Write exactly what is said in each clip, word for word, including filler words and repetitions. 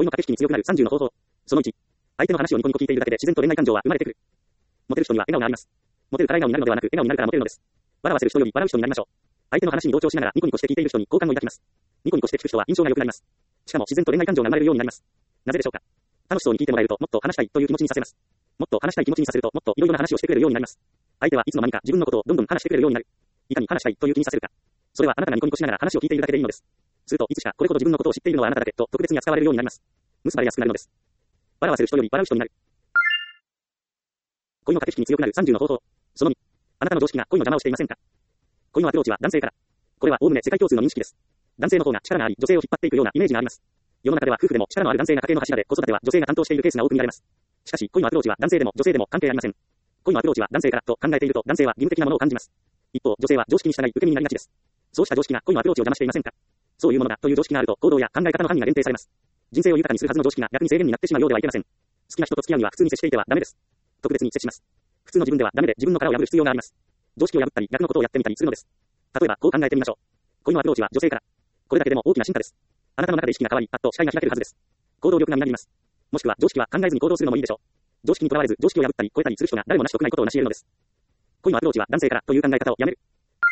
恋の駆け引きに強くなるさんじゅうの方法。そのいち。相手の話をニコニコ聞いているだけで自然と恋愛感情は生まれてくる。モテる人には笑顔があります。モテるから笑顔になるのではなく、笑顔になるからモテるのです。笑わせる人より笑う人になりましょう。相手の話に同調しながらニコニコして聞いている人に好感を抱きます。ニコニコして聞く人は印象が良くなります。しかも自然と恋愛感情が生まれるようになります。なぜでしょうか。楽しそうに聞いてもらえるともっと話したいという気持ちにさせます。もっと話したい気持ちにさせるともっといろいろな話をしてくれるようになります。相手はいつの間にか自分のことをどんどん話してくれるようになる。いかに話したいという気にさせるか。それはあなたがニコニコしながら話を聞いているだけでいいのです。するといつしかこれほど自分のことを知っているのはあなただけと特別に扱われるようになります。結ばれやすくなるのです。笑わせる人より笑う人になる。恋の駆け引きに強くなるさんじゅうの方法。そのに。あなたの常識が恋の邪魔をしていませんか。恋のアプローチは男性から。これはおおむね世界共通の認識です。男性の方が力があり女性を引っ張っていくようなイメージがあります。世の中では夫婦でも力のある男性が家計の柱で子育ては女性が担当しているケースが多く見られます。しかし恋のアプローチは男性でも女性でも関係ありません。恋のアプローチは男性からと考えていると男性は義務的なものを感じます。一方女性は常識に従い受け身になりがちです。そうした常識が恋のアプローチを邪魔していませんか。そういうものだという常識があると行動や考え方の範囲が限定されます。人生を豊かにするはずの常識が逆に制限になってしまうようではいけません。好きな人と付き合うには普通に接していてはダメです。特別に接します。普通の自分ではダメで自分の殻を破る必要があります。常識を破ったり逆のことをやってみたりするのです。例えばこう考えてみましょう。恋のアプローチは女性から。これだけでも大きな進化です。あなたの中で意識が変わり、パッと視界が開けるはずです。行動力がみなぎります。もしくは常識は考えずに行動するのもいいでしょう。常識にとらわれず常識を破ったり超えたりする人が誰も成し得ないことを成し得るのです。恋のアプローチは男性からという考え方をやめる。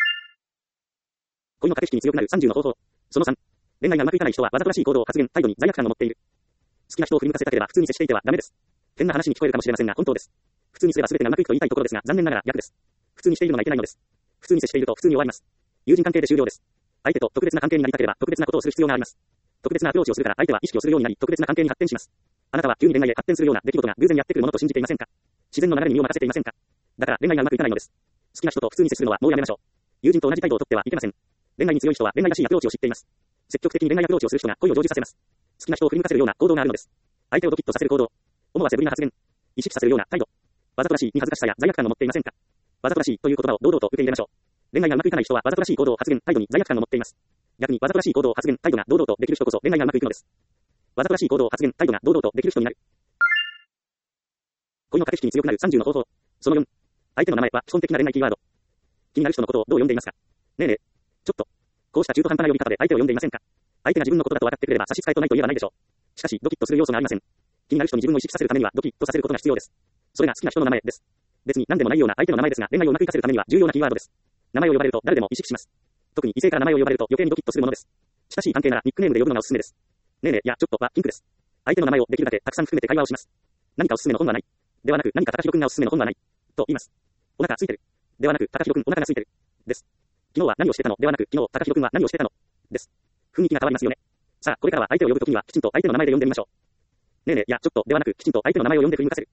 恋の駆け引きに強くなるさんじゅうの方法。そのさん。恋愛がうまくいかない人はわざとらしい行動を発言、態度に罪悪感を持っている。好きな人を振り向かせたければ普通に接していてはダメです。変な話に聞こえるかもしれませんが本当です。普通にすれば全てがうまくいくと言いたいところですが残念ながら逆です。普通にしているのがいけないのです。普通に接していると普通に終わります。友人関係で終了です。相手と特別な関係になりたければ特別なことをする必要があります。特別なアプローチをするから相手は意識をするようになり特別な関係に発展します。あなたは急に恋愛へ発展するような出来事が偶然やってくるものと信じていませんか。自然の流れに身を任せていませんか。だから恋愛がうまくいかないのです。好きな人と普通に接するのはもうやめましょう。友人と同じ態度をとってはいけません。恋愛に強い人は恋愛らしいアプローチを知っています。積極的に恋愛アプローチをする人が恋を成就させます。好きな人を振り向かせるような行動があるのです。相手をドキッとさせる行動。思わせぶりな発言。意識させるような態度。わざとらしいに恥ずかしさや罪悪感を持っていませんか。わざとらしいという言葉を堂々と受け入れましょう。恋愛がうまくいかない人はわざとらしい行動を発言、態度に罪悪感を持っています。逆にわざとらしい行動を発言、態度が堂々とできる人こそ恋愛がうまくいくのです。わざとらしい行動を発言、態度が堂々とできる人になる。恋の駆け引きに強くなるさんじゅうの方法。そのよん。相手の名前は基本的な恋愛キーワード。気になる人のことをどう呼んでいますか。ねえねえ。ちょっと。こうした中途半端な呼び方で相手を呼んでいませんか。相手が自分のことだと分かってくれれば差し支えとないと言えばないでしょう。しかしドキッとする要素がありません。気になる人に自分を意識させるためにはドキッとさせることが必要です。それが好きな人の名前です。別に何でもないような相手の名前ですが恋愛をうまくいかせるためには重要なキーワードです。名前を呼ばれると誰でも意識します。特に異性から名前を呼ばれると余計にドキッとするものです。親しい関係ならニックネームで呼ぶのがおすすめです。ねえねえやちょっとはピンクです。相手の名前をできるだけたくさん含めて会話をします。何かおすすめの本はない。ではなく何か高弘くんがおすすめの本はない。と言います。お腹空いてる。ではなく高弘くんお腹が空いてる。です。昨日は何をしてたのではなく昨日高弘くんは何をしてたのです。雰囲気が変わりますよね。さあこれからは相手を呼ぶときにはきちんと相手の名前で呼んでみましょう。ねえねえやちょっとではなくきちんと相手の名前を呼んで振り向かせる。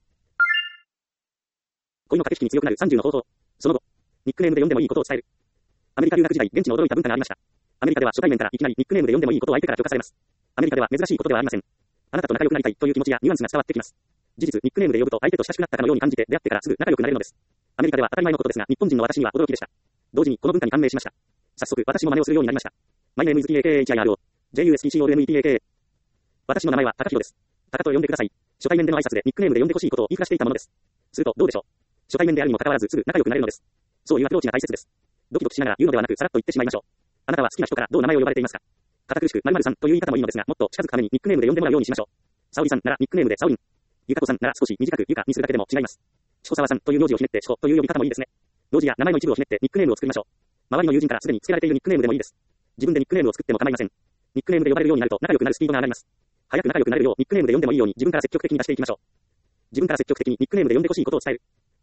恋の駆け引きに強くなるさんじゅうの方法。その後、ニックネームで呼んでもいいことを伝える。アメリカ留学時代、現地の驚いた文化がありました。アメリカでは初対面からいきなりニックネームで呼んでもいいことを相手から許可されます。アメリカでは珍しいことではありません。あなたと仲良くなりたいという気持ちやニュアンスが伝わってきます。事実、ニックネームで呼ぶと相手と親しくなったかのように感じて出会ってからすぐ仲良くなれるのです。アメリカでは当たり前のことですが、日本人の私には驚きでした。同時にこの文化に感銘しました。早速、私も真似をするようになりました。マイネームイズ ティーエーケーエイチアイアールオー、ジェイユーエスティーシーオーエムイーティーエーケー。私の名前は高弘です。高と呼んでください。初対面での挨拶でニックネームで呼んでほしいことを言いふらしていたものです。するとどうでしょう。初対面であるにもかかわらずすぐ仲良くなれるのです。そういうアプローチが大切です。ドキドキしながら言うのではなくさらっと言ってしまいましょう。あなたは好きな人からどう名前を呼ばれていますか。堅苦しく〇〇さんという言い方もいいのですが、もっと近づくためにニックネームで呼んでもらうようにしましょう。沙織さんならニックネームで沙織ん。ゆかこさんなら少し短くゆかにするだけでも違います。しこさわさんという名字をひねってしこという呼び方もいいですね。名字や名前の一部をひねってニックネームを作りましょう。周りの友人からすでに付けられているニックネームでもいいです。自分でニックネームを作っても構いません。ニックネームで呼ばれるようになると仲良くなるスピードが上がります。早く仲良くなれるようニックネームで呼んでもいいように自分から積極的に出していきましょう。自分から積極的にニックネームで呼んでほしいことを伝える。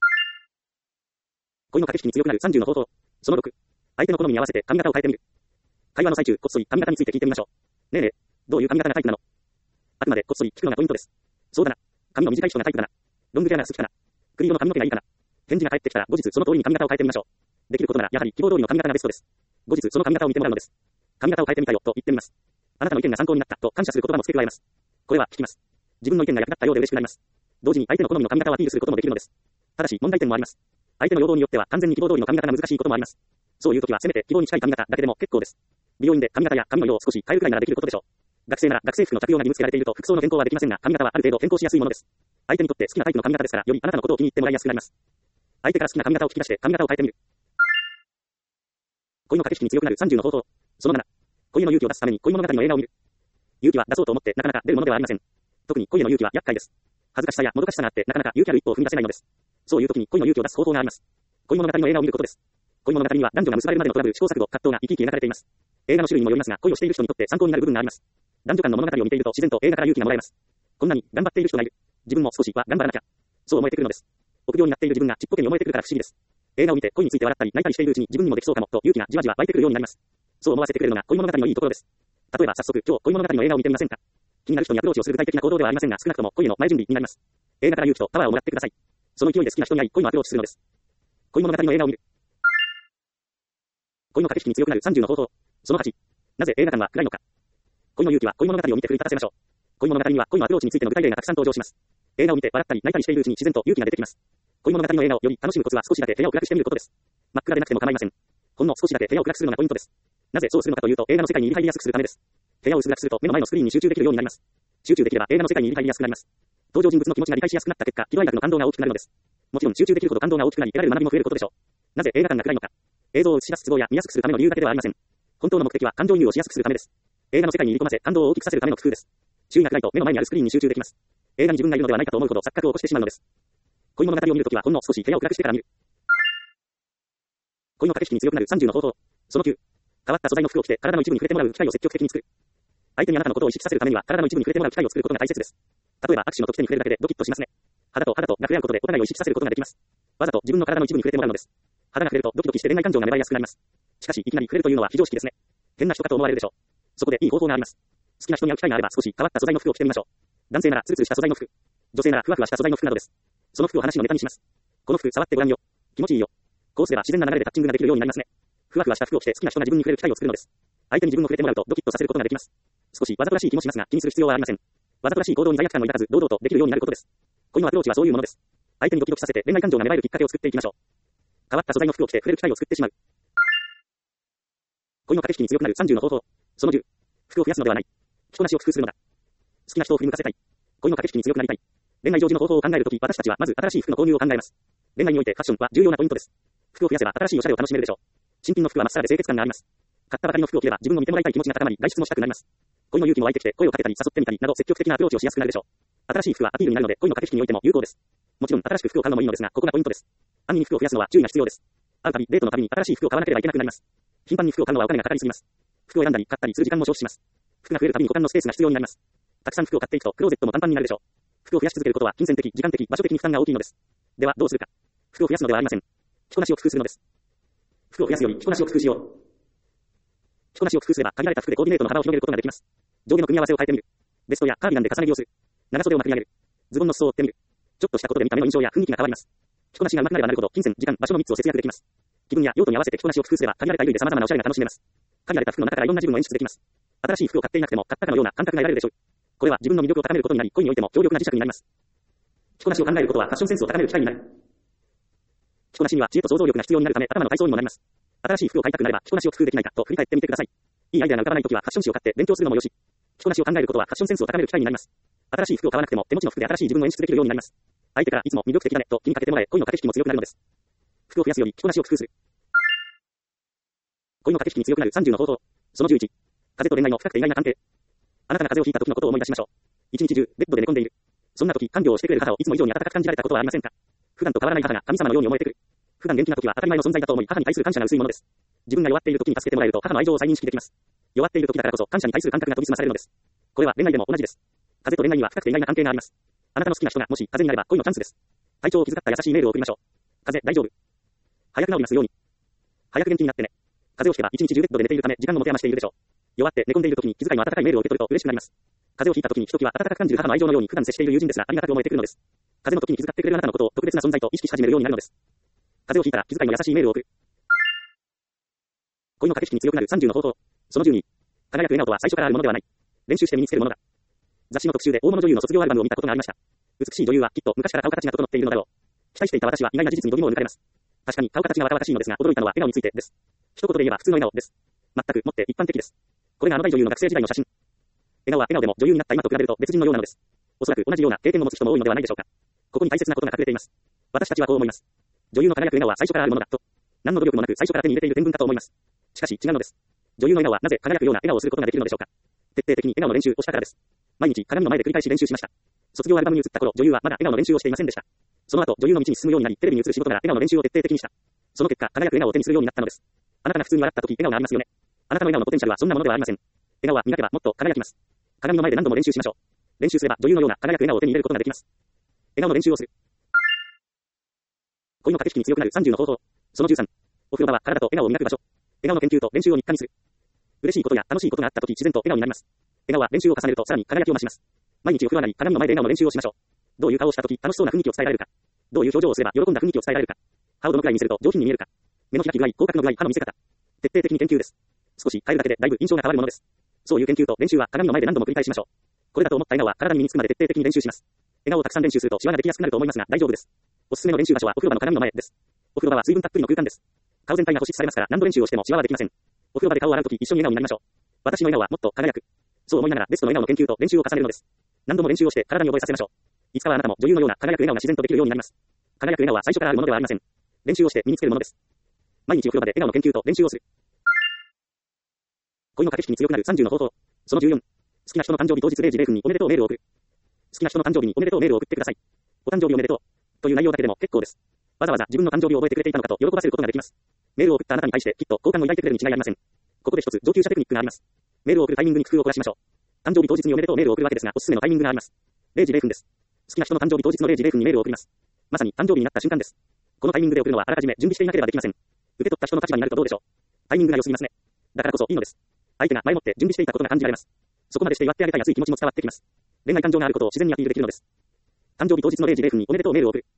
恋の駆け引きに強くなるさんじゅうの方法。そのろく。相手の好みに合わせて髪型を変えてみる。会話の最中、こっそり髪型について聞いてみましょう。ねえねえ、どういう髪型がタイプなの。あくまでこっそり聞くのがポイントです。そうだな。髪の短い人がタイプだな。ロングヘアが好きかな。クリ色の髪の毛がいいかな。返事が返ってきたら後日その通りに髪型を変えてみましょう。できることならやはり希望通りの髪型がベストです。後日その髪型を見てもらうのです。髪型を変えてみたよと言ってみます。あなたの意見が参考になったと感謝する言葉も付け加えます。これは聞きます。自分の意見が役立ったようで嬉しくなります。同時に相手の好みの髪型をアピールすることもできるのです。ただし問題点もあります。相手の要望によっては完全に希望通りの髪型が難しいこともあります。そういう時はせめて希望に近い髪型だけでも結構です。美容院で髪型や髪の色を少し変えるくらいならできることでしょう。学生なら学生服の着用が義務付けられていると服装の変更はできませんが、髪型はある程度変更しやすいものです。相手にとって好きなタイプの髪型ですから、よりあなたのことを気に入ってもらいやすくなります。相手から好きな髪型を聞き出して髪型を変えてみる。恋の駆け引きに強くなるさんじゅうの方法。そのなな。恋への勇気を出すために恋物語の映画を見る。 勇気は出そうと思ってなかなか出るものではありません。特に恋への勇気は厄介です。恥ずかしさやもどかしさがあってなかなか勇気ある一歩を踏み出せないのです。そういう時に恋の勇気を出す方法があります。恋物語の映画を見ることです。恋物語には男女が結ばれるまでのトラブル、試行錯誤、葛藤が生き生き描かれています。映画の種類にもよりますが、恋をしている人にとって参考になる部分があります。男女間の物語を見ていると自然と映画から勇気がもらえます。こんなに頑張っている人がいる。自分も少しは頑張らなきゃ。そう思えてくるのです。臆病になっている自分がちっぽけに思えてくるから不思議です。映画を見て恋について笑ったり泣いたりしているうちに自分にもできそうかもと勇気がじわじわ湧いてくるようになります。そう思わせてくれるのが恋物語のいいところです。例えば早速今日恋物語の映画を見てみませんか。気になる人にアプローチをする具体的な行動ではありませんが少なくとも恋への前準備になります。映画から勇気とパワーをもらってください。その勢いで好きな人に会い恋のアプローチするのです。恋物語の映画を見る。恋の駆け引きに強くなるさんじゅうの方法。そのはち。なぜ映画館は暗いのか。恋の勇気は恋物語を見て奮い立たせましょう。恋物語には恋のアプローチについての具体例がたくさん登場します。映画を見て笑ったり泣いたりしているうちに自然と勇気が出てきます。恋物語の映画をより楽しむコツは少しだけ部屋を暗くしてみることです。真っ暗でなくても構いません。ほんの少しだけ部屋を暗くするのがポイントです。なぜそうするのかというと映画の世界に入りやすくするためです。部屋を薄暗くすると目の前のスクリーンに集中できるようになります。集中できれば映画の世界に入りやすくなります。登場人物の気持ちが理解しやすくなった結果、喜怒哀楽の感動が大きくなるのです。もちろん集中できるほど感動が大きくなり得られる学びも増えることでしょう。なぜ映画館が暗いのか。映像を映し出す都合や見やすくするための理由だけではありません。本当の目的は感情移入をしやすくするためです。映画の世界に入り込ませ感動を大きくさせるための工夫です。周囲が暗いと目の前にあるスクリーンに集中できます。映画に自分がいるのではないかと思うほど錯覚を起こしてしまうのです。恋物語を見るときはほんの少し部屋を暗くしてから見る。恋の駆け引きに強くなるさんじゅうの方法。そのきゅう。変わった素材の服を着て体の一部に触れてもらう機会を積極的に作る。相手にあなたのことを意識させるためには体の一部に触れてもらう機会を作ることが大切です。例えば握手の時手に触れるだけでドキッとしますね。肌と肌とが触れ合うことでお互いを意識させることができます。わざと自分の体の一部に触れてもらうのです。肌が触れるとドキドキして恋愛感情が芽生えやすくなります。しかしいきなり触れるというのは非常識ですね。変な人かと思われるでしょう。そこでいい方法があります。好きな人に会う機会があれば少し変わった素材の服を着てみましょう。男性ならツルツルした素材の服。女性ならふわふわした素材の服などです。その服を話のネタにします。この服触ってごらんよ。気持ちいいよ。こうすれば自然な流れでタッチングができるようになりますね。ふわふわした服を着て好きな人が自分に触れる機会を作るのです。相手に自分を触れてもらうとドキッとさせることができます。少しわざとらしい気もしますが気にする必要はありません。わざとらしい行動に罪悪感を抱かず堂々とできるようになることです。恋のアプローチはそういうものです。相手にドキドキさせて恋愛感情が芽生えるきっかけを作っていきましょう。変わった素材の服を着て触れる機会を作ってしまう。恋の駆け引きに強くなるさんじゅうの方法。そのじゅう。服を増やすのではない。着こなしを工夫するのだ。好きな人を振り向かせたい。恋の駆け引きに強くなりたい。恋愛成就の方法を考えるとき、私たちはまず新しい服の購入を考えます。恋愛においてファッションは重要なポイントです。服を増やせば新しいおしゃれを楽しめるでしょう。新品の服はまっさらで清潔感があります。買ったばかりの服を着れば自分を見てもらいたい気持ちが高まり、外出もしたくなります。恋の勇気も湧いてきて声をかけたり誘ってみたりなど積極的なアプローチをしやすくなるでしょう。新しい服はアピールになるので恋の駆け引きにおいても有効です。もちろん新しく服を買うのもいいのですが、ここがポイントです。安易に服を増やすのは注意が必要です。会うたび、デートのたびに新しい服を買わなければいけなくなります。頻繁に服を買うのはお金がかかりすぎます。服を選んだり買ったりする時間も消費します。服が増えるたびに股間のスペースが必要になります。たくさん服を買っていくとクローゼットもパンパンになるでしょう。服を増やし続けることは金銭的、時間的、場所的に負担が大きいのです。ではどうするか。服を増やすのではありません。着こなしを工夫するのです。服を増やすより着こなしを工夫しよう。着こなしを工夫すれば限られた服でコーディネートの幅を広げることができます。上下の組み合わせを変えてみる。ベストやカーディガンで重ね着をする。長袖をまくり上げる。ズボンの裾を折ってみる。ちょっとしたことで見た目の印象や雰囲気が変わります。着こなしが上手くなればなるほど金銭、時間、場所のみっつを節約できます。気分や用途に合わせて着こなしを工夫すれば限られた衣類で様々なおしゃれが楽しめます。限られた服の中からいろんな自分を演出できます。新しい服を買っていなくても買ったかのような感覚が得られるでしょう。これは自分の魅力を高めることになり、恋においても強力な磁石になります。着こなしを考えることはファッションセンスを高める機会になる。着こなしには知恵と想像力が必要になるため頭の体操にもなります。新しい服を買いたくなれば着こなしを工夫できないかと振り返ってみてください。いいアイデアが浮かばないときはファッション誌を買って勉強するのもよし。着こなしを考えることはファッションセンスを高める機会になります。新しい服を買わなくても手持ちの服で新しい自分を演出できるようになります。相手からいつも魅力的だねと気にかけてもらえ恋の駆け引きも強くなるのです。服を増やすより着こなしを工夫する。恋の駆け引きに強くなるさんじゅうの方法。そのじゅういち。風と恋愛の深くて意外な関係。あなたが風邪をひいた時のことを思い出しましょう。一日中ベッドで寝込んでいる。そんな時看病をしてくれる母をいつも以上に温かく感じられたことはありませんか。普段と変わらない母が神様のように思えてくる。普段元気な時は当たり前の存在だと思い母に対する感謝が薄いものです。自分が弱っている時に助けてもらえると母の愛情を再認識できます。弱っている時だからこそ感謝に対する感覚が研ぎ澄まされるのです。これは恋愛でも同じです。風と恋愛には深くて意外な関係があります。あなたの好きな人がもし風になれば恋のチャンスです。体調を気遣った優しいメールを送りましょう。風大丈夫。早く治りますように。早く元気になってね。風邪をひけば一日中ベッドで寝ているため時間も持て余しているでしょう。弱って寝込んでいる時に気遣いの温かいメールを受け取ると嬉しくなります。風邪をひいた時にひときわ温かく感じる母の愛情のように普段接している友人ですがありがたく思えてくるのです。風邪の時に気遣ってくれるあなたのことを特別な存在と意識し始めるようになるのです。風邪をひいたら気遣いの優しいメールを送る。恋の駆け引きに強くなるさんじゅうの方法。そのじゅうに。輝く笑顔とは最初からあるものではない。練習して身につけるものだ。雑誌の特集で大物女優の卒業アルバムを見たことがありました。美しい女優はきっと昔から顔形が整っているのだろう。期待していた私は意外な事実に度肝を抜かれます。確かに顔形が若々しいのですが驚いたのは笑顔についてです。一言で言えば普通の笑顔です。全くもって一般的です。これがあの大女優の学生時代の写真。笑顔は笑顔でも女優になった今と比べると別人のようなのです。おそらく同じような経験を持つ人も多いのではないでしょうか。ここに大切なことが隠れています。私たちはこう思います。女優の輝く笑顔は最初からあるものだと。何の努力もなく最初から手に入れている天分かと思います。しかし違うのです。女優の笑顔はなぜ輝くような笑顔をすることができるのでしょうか。 徹底的に笑顔の練習をしたからです。毎日鏡の前で繰り返し練習しました。卒業アルバムに移った頃、女優はまだ笑顔の練習をしていませんでした。その後、女優の道に進むようになり、テレビに映る仕事なら笑顔の練習を徹底的にした。その結果、輝く笑顔を手にするようになったのです。あなたが普通に笑った時、笑顔がありますよね。あなたの笑顔のポテンシャルはそんなものではありません。笑顔は磨けばもっと輝きます。鏡の前で何度も練習しましょう。練習すれば女優のような輝く笑顔を手に入れることができます。笑顔の練習をする。恋の駆け引きに強くなるさんじゅうの方法。そのじゅうさん。お風呂場は体と笑顔を磨く場所。笑顔の研究と練習を日課にする。嬉しいことや楽しいことがあった時自然と笑顔になります。笑顔は練習を重ねるとさらに輝きを増します。毎日お風呂上がり鏡の前で笑顔の練習をしましょう。どういう顔をした時楽しそうな雰囲気を伝えられるか。どういう表情をすれば喜んだ雰囲気を伝えられるか。歯をどのくらいにすると上品に見えるか。目の開き具合、口角の具合、歯の見せ方。徹底的に研究です。少し変えるだけでだいぶ印象が変わるものです。そういう研究と練習は鏡の前で何度も繰り返しましょう。これだと思った笑顔は体に身につくまで徹底的に練習します。笑顔をたくさん練習するとシワができやすくなると思いますが大丈夫です。おすすめの練習場所はお風呂場の鏡の前です。お風呂場は水分たっぷりの空間です。顔全体が保湿されますから何度練習をしてもシワはできません。お風呂場で顔を洗うとき一緒に笑顔になりましょう。私の笑顔はもっと輝く。そう思いながらベストの笑顔の研究と練習を重ねるのです。何度も練習をして体に覚えさせましょう。いつかはあなたも女優のような輝く笑顔が自然とできるようになります。輝く笑顔は最初からあるものではありません。練習をして身につけるものです。毎日お風呂場で笑顔の研究と練習をする。恋の駆け引きに強くなるさんじゅうの方法。そのじゅうよん。好きな人の誕生日当日れいじれいふんにおめでとうメールを送る。好きな人の誕生日におめでとうメールを送ってください。お誕生日おめでとう。という内容だけでも結構です。わざわざ自分の誕生日を覚えてくれていたのかと喜ばせることができます。メールを送ったあなたに対してきっと好感を抱いてくれるに違いありません。ここで一つ上級者テクニックがあります。メールを送るタイミングに工夫を凝らしましょう。誕生日当日におめでとうメールを送るわけですが、おすすめのタイミングがあります。れいじれいふんです。好きな人の誕生日当日のれいじれいふんにメールを送ります。まさに誕生日になった瞬間です。このタイミングで送るのはあらかじめ準備していなければできません。受け取った人の立場になるとどうでしょう。タイミングが良すぎますね。だからこそいいのです。相手が前もって準備していたことが感じられます。そこまでして祝ってあげたい熱い気持ちも伝わってきます。恋愛感情があることを自然にアピールできるのです。誕生日当日のれいじれいふんにおめでとうメールを送る。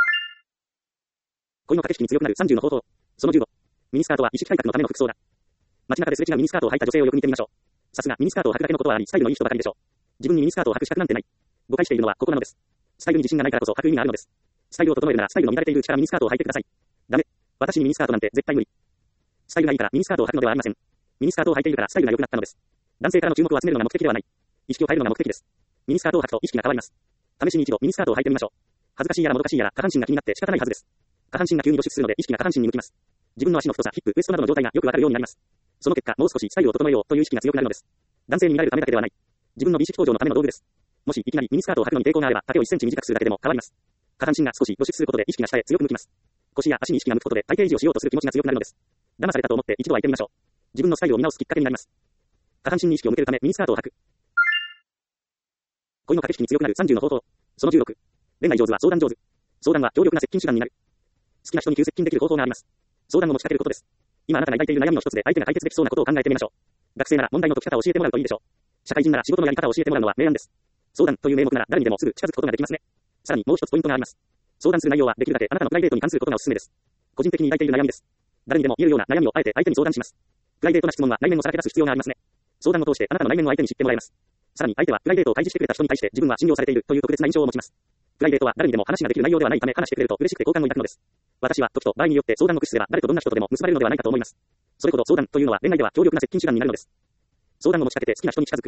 恋の駆け引きに強くなるさんじゅうの方法。そのじゅうご。ミニスカートは意識改革のための服装だ。街中ですれ違うミニスカートを履いた女性をよく見てみましょう。さすがミニスカートを履くだけのことはあり、スタイルのいい人ばかりでしょう。自分にミニスカートを履く資格なんてない。誤解しているのはここなのです。スタイルに自信がないからこそ履く意味があるのです。スタイルを整えるならスタイルの乱れているうちからミニスカートを履いてください。ダメ。私にミニスカートなんて絶対無理。スタイルがいいからミニスカートを履くのではありません。ミニスカートを履いているからスタイルが良くなったのです。男性からの注目を集めるのが目的ではない。意識を変えるのが目的です。ミニスカートを履くと意識が変わります。試しに一度ミニスカートを履いてみましょう。恥ずかしいやらもどかしいやら下半身が気になって仕方ないはずです。下半身が急に露出するので意識が下半身に向きます。自分の足の太さ、ヒップ、ウエストなどの状態がよくわかるようになります。その結果、もう少しスタイルを整えようという意識が強くなるのです。男性に見られるためだけではない。自分の美意識向上のための道具です。もしいきなりミニスカートを履くのに抵抗があれば、丈をいっセンチ短くするだけでも変わります。下半身が少し露出することで意識が下へ強く向きます。腰や足に意識が向くことで体型維持をしようとする気持ちが強くなるのです。騙されたと思って一度は言ってみましょう。自分のスタイルを見直すきっかけになります。下半身に意識を向けるためミニスカートを履く。恋の駆け引きに強くなるさんじゅうの方法。そのじゅうろく。恋愛上手は相談上手。相談は強力な接近手段になる。好きな人に急接近できる方法があります。相談を持ちかけることです。今あなたが抱いている悩みの一つで相手が解決できそうなことを考えてみましょう。学生なら問題の解き方を教えてもらうといいでしょう。社会人なら仕事のやり方を教えてもらうのは明暗です。相談という名目なら誰にでもすぐ近づくことができますね。さらにもう一つポイントがあります。相談する内容はできるだけあなたのプライベートに関することがおすすめです。個人的に抱いている悩みです。誰にでも言えるような悩みをあえて相手に相談します。プライベートな質問は内面をさらけ出す必要がありますね。相談を通してあなたの内面を相手に知ってもらえます。さらに相手はプライベートを開示してくれた人に対して自分は信用されているという特別な印象を持ちます。プライベートは誰にでも話ができる内容ではないため話してくれると嬉しくて好感を抱くのです。私は時と場合によって相談を駆使すれば誰とどんな人とでも結ばれるのではないかと思います。それほど相談というのは恋愛では強力な接近手段になるのです。相談を持ちかけて好きな人に近づく。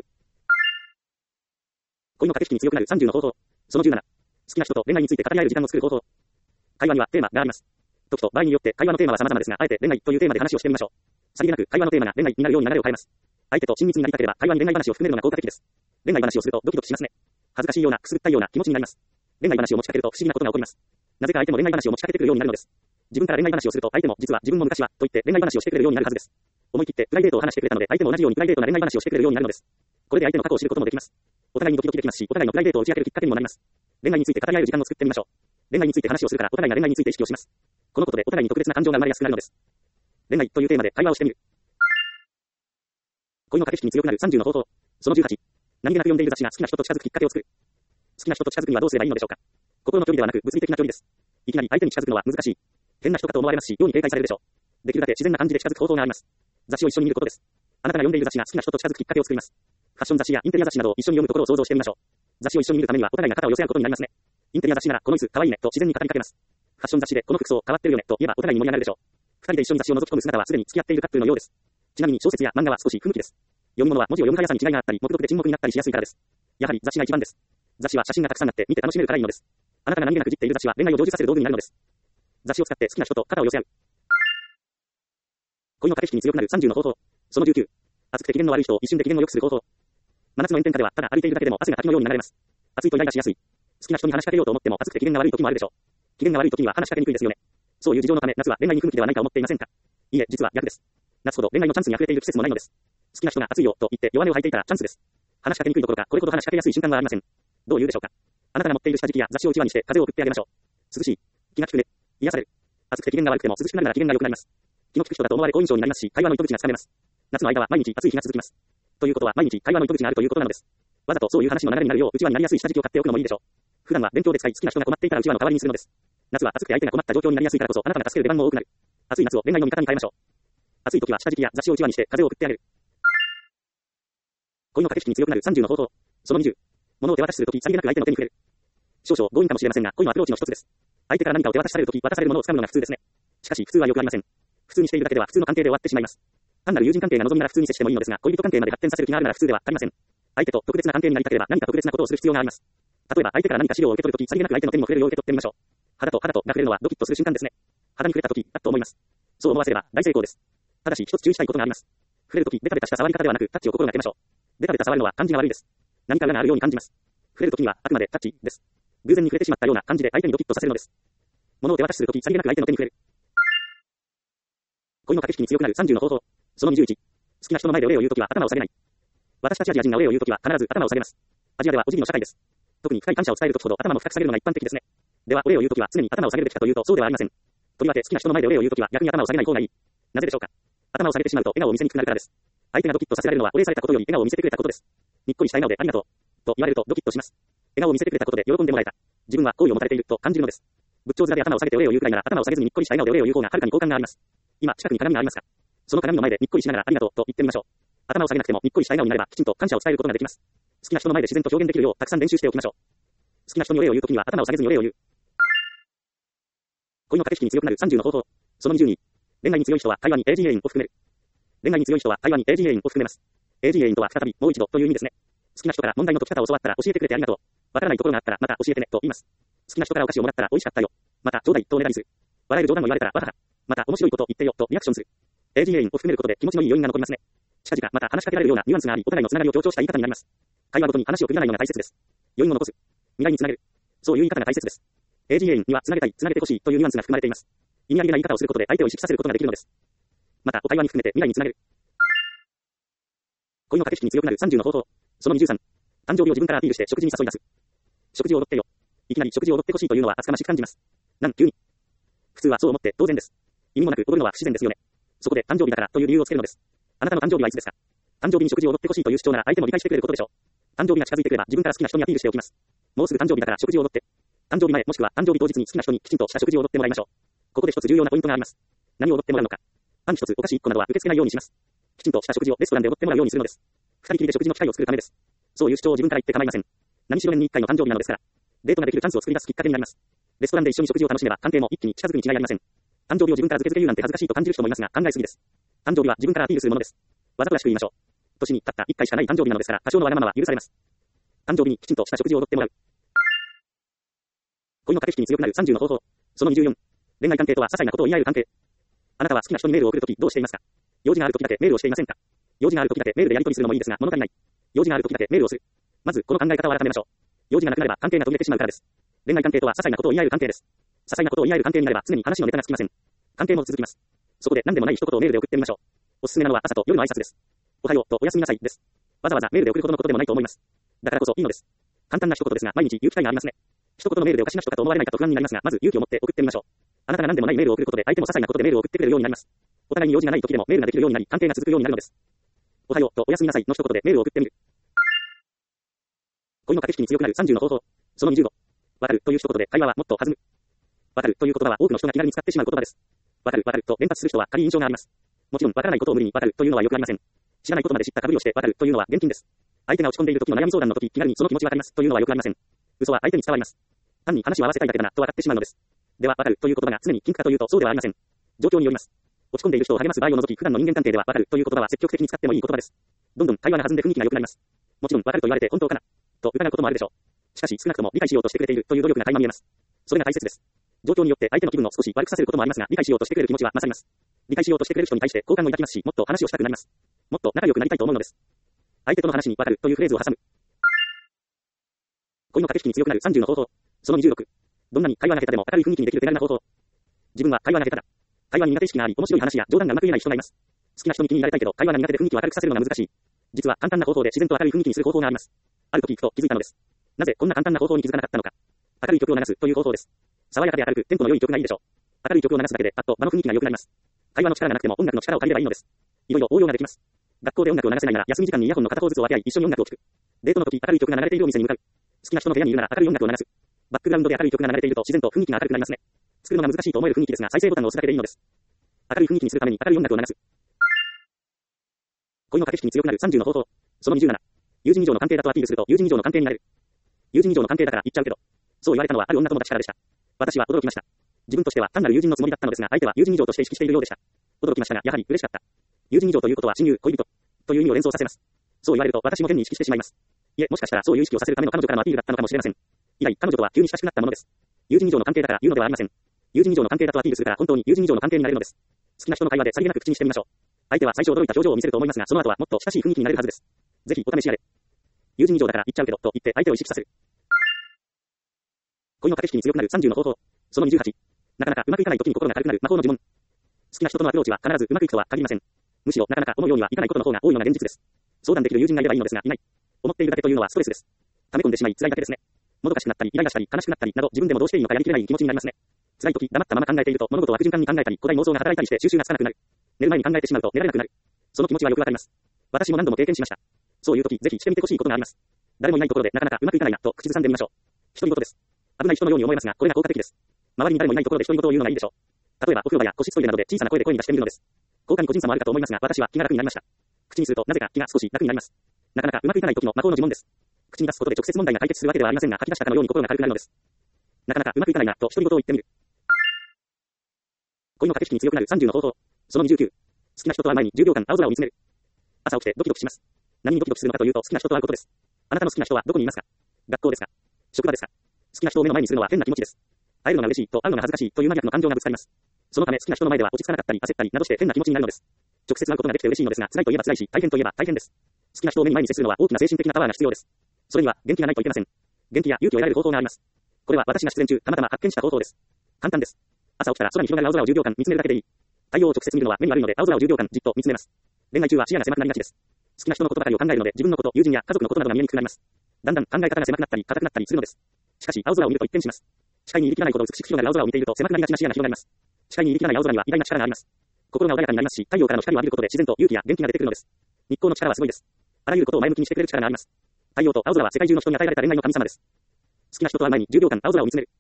恋の駆け引きに強くなるさんじゅうの方法。そのじゅうなな。好きな人と恋愛について語り合える時間を作る方法。会話にはテーマがあります。時と場合によって会話のテーマは様々ですが、あえて恋愛というテーマで話をしてみましょう。さりげなく会話のテーマが恋愛になるように流れを変えます。相手と親密になりたければ会話に恋愛話を含めるのが効果的です。恋愛話をするとドキドキしますね。恥ずかしいような、くすぐったいような気持ちになります。恋愛話を持ちかけると不思議なことが起こります。なぜか相手も恋愛話を持ちかけてくるようになるのです。自分から恋愛話をすると相手も実は自分も昔はと言って恋愛話をしてくれるようになるはずです。思い切ってプライベートを話してくれたので相手も同じようにプライベートな恋愛話をしてくれるようになるのです。これで相手の過去を知ることもできます。お互いにドキドキできますし、お互いのプライベートを打ち明けるきっかけにもなります。恋愛について語り合える時間を作ってみましょう。恋愛について話をするからお互いが恋愛について意識をします。このことでお互いに特別な感情が生まれやすくなるのです。恋愛というテーマで会話をしてみる。恋の駆け引きに強くなるさんじゅうの方法。そのじゅうはち。何気なく読んでいる雑誌が好きな人と近づくきっかけを作る。好きな人と近づくにはどうすればいいのでしょうか。心の距離ではなく物理的な距離です。いきなり相手に近づくのは難しい。変な人かと思われますし、妙に警戒されるでしょう。できるだけ自然な感じで近づく方法があります。雑誌を一緒に見ることです。あなたが読んでいる雑誌が好きな人と近づくきっかけを作ります。ファッション雑誌やインテリア雑誌などを一緒に読むところを想像してみましょう。雑誌を一緒に見るためにはお互いが肩を寄せ合うことになりますね。インテリア雑誌ならこの椅子可愛いねと自然に語りかけます。ファッション雑誌でこの服装変わってるよねと言えばお互いに盛り上がるでしょう。二人で一緒に雑誌を覗き込む姿はすでに付き合っているカップルのようです。ちなみに小説や漫画は少し不向きです。読み物は文字を読む速さに違いがあったり、目読で沈黙になったりしやすいからです。やはり雑誌が一番です。雑誌は写真がたくさんあって見て楽しめるからいいのです。あなたが何気なくじっている雑誌は恋愛を成就させる道具になるのです。雑誌を使って好きな人と肩を寄せ合う。恋の駆け引きに強くなるさんじゅうの方法。そのじゅうきゅう。熱くて機嫌の悪い人を一瞬で機嫌を良くする方法。好真夏の炎天下では、ただ歩いているだけでも汗が滝のように流れます。暑いとイライラしやすい。好きな人に話しかけようと思っても暑くて機嫌が悪い時もあるでしょう。機嫌が悪い時には話しかけにくいですよね。そういう事情のため、夏は恋愛に不向きではないか思っていませんか？いいえ、実は逆です。夏ほど恋愛のチャンスに溢れている季節もないのです。好きな人が暑いよと言って弱音を吐いていたらチャンスです。話しかけにくいどころか、これほど話しかけやすい瞬間はありません。どう言うでしょうか。あなたが持っている下敷きや雑誌を一話にして風を送ってあげましょう。涼しい。気が利くね。癒される。暑くて機嫌が悪くても涼しくなるなら機嫌が良くなります。気の利く人だと思われ好印象になりますし、会話の糸口がつかめます。夏の間は毎日暑い日が続きます。ということは毎日会話の糸口があるということなのです。わざとそういう話の流れになるよう内輪になりやすい下敷きを買っておくのもいいでしょう。普段は勉強で使い好きな人が困っていたら内輪の代わりにするのです。夏は暑くて相手が困った状況になりやすいからこそあなたが助ける出番も多くなる。暑い夏を恋愛の味方に変えましょう。暑い時は下敷きや雑誌を内輪にして風を送ってあげる。恋の駆け引きに強くなるさんじゅうの方法。そのにじゅう。物を手渡しするときさりげなく相手の手に触れる。少々強引かもしれませんが、恋のアプローチの一つです。相手から何かを手渡しされるとき、渡されるものを掴むのが普通ですね。しかし普通はよくありません。普通にしているだけでは普通の関係で終わってしまいます。単なる友人関係が望みなら普通に接してもいいのですが、恋人関係まで発展させる気があるなら普通ではありません。相手と特別な関係になりたければ何か特別なことをする必要があります。例えば相手から何か資料を受け取るとき、さりげなく相手の手にも触れるよう受け取ってみましょう。肌と肌とが触れるのはドキッとする瞬間ですね。肌に触れたとき、だと思います。そう思わせれば大成功です。ただし一つ注意したいことがあります。触れるとき、ベタベタした触り方ではなく、タッチを心がけましょう。ベタベタ触るのは感じが悪いです。何か裏があるように感じます。触れるときにはあくまでタッチです。偶然に触れてしまったような感じで相手にドキッとさせるのです。物を手渡しするとき、さりげなく相手の手に触れる。恋の駆け引きに強くなるさんじゅうの方法。そのにじゅういち。好きな人の前でお礼を言うときは頭を下げない。私たちアジア人がお礼を言うときは必ず頭を下げます。アジアではお辞儀の社会です。特に深い感謝を伝えるときほど頭も深く下げるのが一般的ですね。ではお礼を言うときは常に頭を下げるべきかというとそうではありません。とりわけ好きな人の前でお礼を言うときは逆に頭を下げない方がいい。なぜでしょうか。頭を下げてしまうと笑顔を見せにくくなるからです。相手がドキッとさせられるのはお礼されたことより笑顔を見せてくれたことです。にっこりした笑顔でありがとうと言われるとドキッとします。笑顔を見せてくれたことで喜んでもらえた。自分は好意を持たれていると感じるのです。仏頂面で頭を下げてお礼を言うくらいなら頭を下げずににっこりした笑顔でお礼を言う方がはるかに好感があります。今近くに鏡がありますか。その鏡の前でにっこりしながらありがとうと言ってみましょう。頭を下げなくてもにっこりした笑顔になればきちんと感謝を伝えることができます。好きな人の前で自然と表現できるようたくさん練習しておきましょう。好きな人にお礼を言うときには頭を下げずにお礼を言う。恋の駆け引きに強くなるさんじゅうの方法。そのにじゅうに。恋愛に強い人は会話に エージーエー インを含める。恋愛に強い人は会話に エージーエー インを含めます。エージーエー インとは再びもう一度という意味ですね。好きな人から問題の解き方を教わったら教えてくれてありがとう。わからないところがあったらまた教えてねと言います。好きな人からお菓子をもらったら美味しかったよ。またちょうだいとおねだりする。笑える冗談を言われたらわはは。また面白いことを言ってよとリアクションする。エージーエー インを含めることで気持ちのいい余韻が残りますね。近々また話しかけられるようなニュアンスがありお互いのつながりを強調した言い方になります。会話ごとに話を区切らないのが大切です。余韻を残す。未来につなげる。そういう言い方が大切です。エージーエー インにはつなげたい、つなげてほしいというニュアンスが含まれています。意味ありげな言い方をすることで相手を意識させることができるのです。またお会話に含めて未来につなげる。恋の駆け引きに強くなるさんじゅうの方法。そのにじゅうさん。誕生日を自分からアピールして食事に誘い出す。食事をおごってよ。いきなり食事をおごってほしいというのは厚かましく感じます。なん急に。普通はそう思って当然です。意味もなくおごるのは不自然ですよね。そこで誕生日だからという理由をつけるのです。あなたの誕生日はいつですか。誕生日に食事をおごってほしいという主張なら相手も理解してくれることでしょう。誕生日が近づいてくれば自分から好きな人にアピールしておきます。もうすぐ誕生日だから食事をおごって。誕生日前もしくは誕生日当日に好きな人にきちんとした食事をおごってもらいましょう。ここで一つ重要なポイントがあります。何をおごってもらうのか。パン一つお菓子一個などは受け付けないようにします。きちんとした食事をレストランでおごってもらうようにするのです。二人きりで食事の機会を作るためです。そういう主張を自分から言って構いません。何しろ年に一回の誕生日なのですから。デートができるチャンスを作り出すきっかけになります。レストランで一緒に食事を楽しめば関係も一気に近づくに違いありません。誕生日を自分から付け付け言うなんて恥ずかしいと感じる人もいますが考えすぎです。誕生日は自分からアピールするものです。わざとらしく言いましょう。年にたった一回しかない誕生日なのですから多少のわがままは許されます。誕生日にきちんとした食事をおごってもらう。恋の駆け引きに強くなるさんじゅうの方法。そのにじゅうよん。恋愛関係とは些細なことを言い合える関係。あなたは好きな人にメールを送るときどうしていますか。用事があるときだけメールをしていませんか。用事があるときだけメールでやり取りするのもいいですが物足りない。用事があるときだけメールをする。まずこの考え方を改めましょう。用事がなくなれば関係が途切れてしまうからです。恋愛関係とは些細なことを言い合える関係です。些細なことを言い合える関係になれば常に話のネタがつきません。関係も続きます。そこで何でもない一言をメールで送ってみましょう。おすすめなのは朝と夜の挨拶です。おはようとおやすみなさいです。わざわざメールで送るほどのことでもないと思います。だからこそいいのです。簡単な一言ですが毎日言う機会がありますね。一言のメールでおかしな人かと思われないかと不安になりますがまず勇気を持って送ってみましょう。あなたが何でもないメールを送ることで相手も些細なことでメールを送ってくれるようになります。お互いに用事がない時でもメールができるようになり関係が続くようになるのです。おはようとおやすみなさいの一言でメールを送ってみる。恋の駆け引きに強くなるさんじゅうの方法。そのにじゅうご。わかるという一言で会話はもっと弾む。わかるという言葉は多くの人が気軽に使ってしまう言葉です。わかるわかると連発する人は軽い印象があります。もちろんわからないことを無理にわかるというのはよくありません。知らないことまで知ったかぶりをしてわかるというのは厳禁です。相手が落ち込んでいる時の悩み相談の時気軽にその気持ちわかりますというのはよくありません。嘘は相手に伝わります。単に話を合わせたいだけだなと分かってしまうのです。ではわかるという言葉が常に禁句かというとそうではありません。状況によります。落ち込んでいる人を励ます場合を除き普段の人間関係ではわかるという言葉は積極的に使ってもいい言葉です。どんどん会話が弾んで雰囲気が良くなります。もちろんわかると言われて本当かなと疑うこともあるでしょう。しかし少なくとも理解しようとしてくれているという努力が垣間見えます。それが大切です。状況によって相手の気分を少し悪くさせることもありますが理解しようとしてくれる気持ちは勝ります。理解しようとしてくれる人に対して好感を抱きますしもっと話をしたくなります。もっと仲良くなりたいと思うのです。 相手との話にわかるというフレーズを挟む。恋の駆け引きに強くなるさんじゅうの方法。そのにじゅうろく。どんなに会話が下手でも明るい雰囲気にできる手軽な方法。自分は会話が下手だ。会話に苦手意識があり、面白い話や冗談がうまく言えない人がいます。好きな人に気に入られたいけど、会話が苦手で雰囲気を明るくさせるのが難しい。実は簡単な方法で自然と明るい雰囲気にする方法があります。ある時行くと気づいたのです。なぜこんな簡単な方法に気づかなかったのか。明るい曲を流すという方法です。爽やかで明るくテンポの良い曲がいいでしょう。明るい曲を流すだけでパッと場の雰囲気が良くなります。会話の力がなくても音楽の力を借りればいいのです。いろいろ応用ができます。学校で音楽を流せないなら休み時間にイヤホンの片方ずつを分け合い一緒に音楽を聴く。デートの時明るい曲が流れているお店に向かう。好きな人の部屋にいるなら明るい音楽を流す。バックグラウンドで明るい曲が流れていると自然と雰囲気が明るくなりますね。作るのが難しいと思える雰囲気ですが再生ボタンを押すだけでいいのです。明るい雰囲気にするために明るい音楽を流す。恋の駆け引きに強くなるさんじゅうの方法。そのにじゅうなな。友人以上の関係だとアピールすると友人以上の関係になれる。友人以上の関係だから言っちゃうけど。そう言われたのはある女友達からでした。私は驚きました。自分としては単なる友人のつもりだったのですが、相手は友人以上として意識しているようでした。驚きましたが、やはり嬉しかった。友人以上ということは親友、恋人という意味を連想させます。そう言われると私も変に意識してしまいます。いえ、もしかしたらそういう意識をさせるための彼女からのアピールだったのかもしれません。以来、彼女とは急に親しくなったものです。友人以上の関係だから言うのではありません。友人以上の関係だとアピールするから本当に友人以上の関係になれるのです。好きな人の会話でさりげなく口にしてみましょう。相手は最初驚いた表情を見せると思いますが、その後はもっと親しい雰囲気になれるはずです。ぜひお試しあれ。友人以上だから言っちゃうけどと言って相手を意識させる。恋の駆け引きに強くなるさんじゅうの方法。そのにじゅうはち。なかなかうまくいかない時に心が軽くなる魔法の呪文。好きな人とのアプローチは必ずうまくいくとは限りません。むしろなかなか思うようにはいかないことの方が多いのが現実です。相談できる友人がいればいいのですが、いない。思っているだけというのはストレスです。溜め込んでしまい辛いだけですね。もどかしくなったり、イライラしたり、悲しくなったりなど自分でもどうしていいのかやりきれない気持ちになりますね。辛い時、黙ったまま考えていると物事を悪循環に考えたり、古代妄想が働いたりして収集がつかなくなる。寝る前に考えてしまうと寝られなくなる。その気持ちはよくわかります。私も何度も経験しました。そういう時、ぜひしてみてほしいことがあります。誰もいないところでなかなかうまくいかないなと口ずさんでみましょう。独り言です。危ない人のように思えますが、これが効果的です。周りに誰もいないところで独り言を言うのがいいでしょう。例えばお風呂場や個室トイレなどで小さな声で声に出してみるのです。効果に個人差もあるかと思いますが、私は気が楽になりました。口にするとなぜか気が少し楽になります。なかなかうまくいかない時の魔法の呪文です。口に出すことで直接問題が解決するわけではありませんが、吐き出したかのように心が軽くなるのです。なかなかうまくいかないなと独り言を言ってみる。恋の駆け引きに強くなるさんじゅうの方法。そのにじゅうきゅう。好きな人と会う前にじゅうびょうかん青空を見つめる。朝起きてドキドキします。何にドキドキするのかというと好きな人と会うことです。あなたの好きな人はどこにいますか？学校ですか？職場ですか？好きな人を目の前にするのは変な気持ちです。会えるのが嬉しいと会うのが恥ずかしいという真逆の感情がぶつかります。そのため好きな人の前では落ち着かなかったり焦ったりなどして変な気持ちになるのです。直接会うことができて嬉しいのですが、辛いといえば辛いし、大変といえば大変です。好きな人を目に前に接するのは大きな精神的なパワーが必要です。それには元気がないといけません。元気や勇気を得られる方法があります。これは私が出演中たまたま発見した方法です。簡単です。朝起きたら空に広がる青空をじゅうびょうかん見つめるだけでいい。太陽を直接見るのは目に悪いので青空をじゅうびょうかんじっと見つめます。恋愛中は視野が狭くなりがちです。好きな人のことばかりを考えるので自分のこと、友人や家族のことなどが見えにくくなります。だんだん考え方が狭くなったり硬くなったりするのです。しかし青空を見ると一転します。視界に入りきらないほど美しく広がる青空を見ていると狭くなりがちな視野が広がります。視界に入りきらない青空には偉大な力があります。心が穏やかになりますし、太陽からの光を浴びることで自然と勇気や元気が出てくるのです。日光の力はすごいです。あらゆることを前向きにしてくれる力があります。太陽と青空は世界中の人に与えられた恋愛の神様です。好きな人と会う前にじゅうびょうかん青空を見つめる。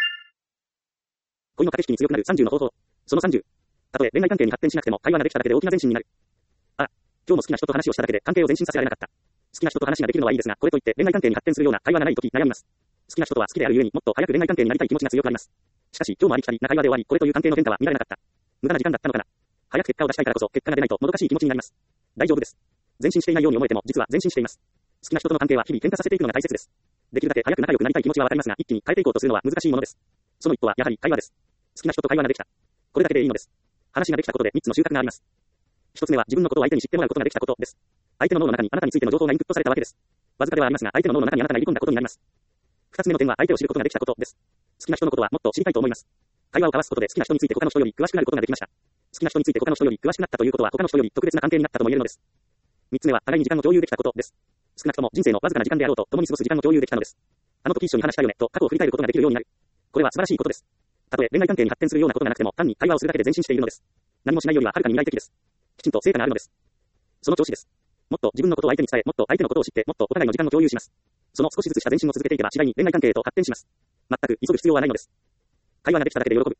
恋の駆け引きに強くなるさんじゅうの方法。そのさんじゅう。たとえ恋愛関係に発展しなくても会話ができただけで大きな前進になる。あら、今日も好きな人と話をしただけで関係を前進させられなかった。好きな人と話ができるのはいいですが、これといって恋愛関係に発展するような会話がないとき悩みます。好きな人とは好きであるゆえにもっと早く恋愛関係になりたい気持ちが強くなります。しかし今日もありきたりな会話で終わり、これという関係の変化は見られなかった。無駄な時間だったのかな。早く結果を出したいからこそ結果が出ないともどかしい気持ちになります。大丈夫です。前進していないように思えても実は前進しています。好きな人との関係は日々変化させていくのが大切です。できるだけ早く仲良くなりたい気持ちはわかりますが、一気に変えていこうとするのは難しいものです。その一歩はやはり会話です。好きな人と会話ができた。これだけでいいのです。話ができたことでみっつの収穫があります。一つ目は自分のことを相手に知ってもらうことができたことです。相手の脳の中にあなたについての情報がインプットされたわけです。わずかではありますが、相手の脳の中にあなたが入り込んだことになります。二つ目の点は相手を知ることができたことです。好きな人のことはもっと知りたいと思います。会話を交わすことで好きな人について他の人より詳しくなることができました。好きな人について他の人より詳しくなったということは他の人より特別な関係になったとも言えるのです。三つ目は互いに時間を共有できたことです。少なくとも人生のわずかな時間であろうと共に過ごす時間を共有できたのです。あの時一緒に話したよねと過去を振り返ることができるようになる。これは素晴らしいことです。たとえ恋愛関係に発展するようなことがなくても単に会話をするだけで前進しているのです。何もしないよりははるかに未来的です。きちんと成果があるのです。その調子です。もっと自分のことを相手に伝え、もっと相手のことを知って、もっとお互いの時間を共有します。その少しずつした前進を続けていけば次第に恋愛関係へと発展します。全く急ぐ必要はないのです。会話ができただけで喜ぶ。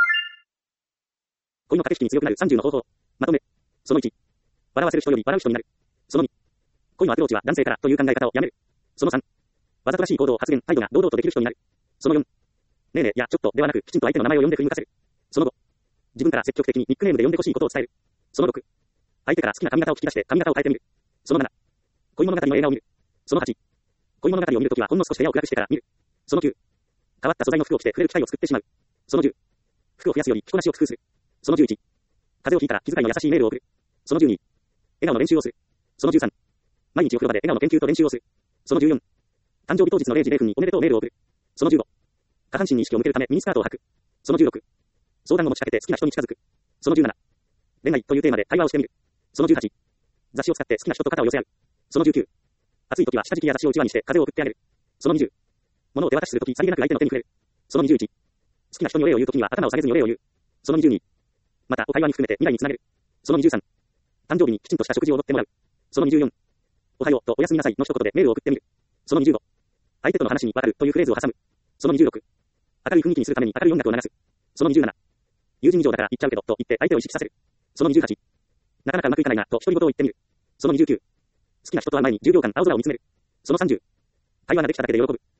恋の駆け引きに強くなるさんじゅうの方法。まとめ。そのいち。笑わせる人より笑う人になる。そのに。恋のアプローチは男性からという考え方をやめる。そのさん。わざとらしい行動、発言、態度が堂々とできる人になる。そのよん。ねえねえやちょっとではなくきちんと相手の名前を呼んで振り向かせる。そのご。自分から積極的にニックネームで呼んでほしいことを伝える。そのろく。相手から好きな髪型を聞き出して髪型を変えてみる。そのなな。恋物語の映画を見る。そのはち。恋物語を見るときはほんの少し部屋を暗くしてから見る。そのきゅう。変わった素材の服を着て触れる機会を作ってしまう。そのじゅう。服を増やすより着こなしを工夫する。そのじゅういち。風邪をひいたら気遣いの優しいメールを送る。そのじゅうに。笑顔の練習をする。そのじゅうさん。 毎日お風呂場で笑顔の研究と練習をする。そのじゅうよん。誕生日当日のれいじれいふんにおめでとうメールを送る。そのじゅうご。下半身に意識を向けるためミニスカートを履く。そのじゅうろく。相談を持ちかけて好きな人に近づく。そのじゅうなな。恋愛というテーマで対話をしてみる。そのじゅうはち。雑誌を使って好きな人と肩を寄せ合う。そのじゅうきゅう。暑い時は下敷きや雑誌をうちわにして風を送ってあげる。そのにじゅう。物を手渡しするときさりげなく相手の手に触れる。そのにじゅういち。好きな人にお礼を言うときには頭を下げずにお礼を言う。そのにじゅうに。また、お会話に含めて未来につなげる。そのにじゅうさん。誕生日にきちんとした食事をおごってもらう。そのにじゅうよん。おはようとおやすみなさいの一言でメールを送ってみる。そのにじゅうご。相手との話にわかるというフレーズを挟む。そのにじゅうろく。明るい雰囲気にするために明るい音楽を流す。そのにじゅうなな。友人以上だから言っちゃうけどと言って相手を意識させる。そのにじゅうはち。なかなかうまくいかないなと独り言を言ってみる。そのにじゅうきゅう。好きな人と会う前にじゅうびょうかん青空を見つめる。そのさんじゅう。会話ができただけで喜ぶ。